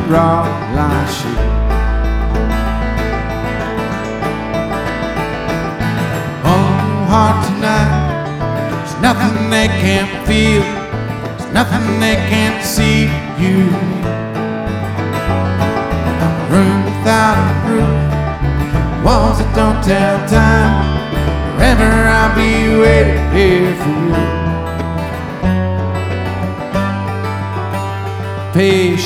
raw line sheet. Oh, heart tonight, there's nothing they can't feel, there's nothing they can't see. You, a room without a roof, walls that don't tell time. Forever I'll be waiting here for you. Patient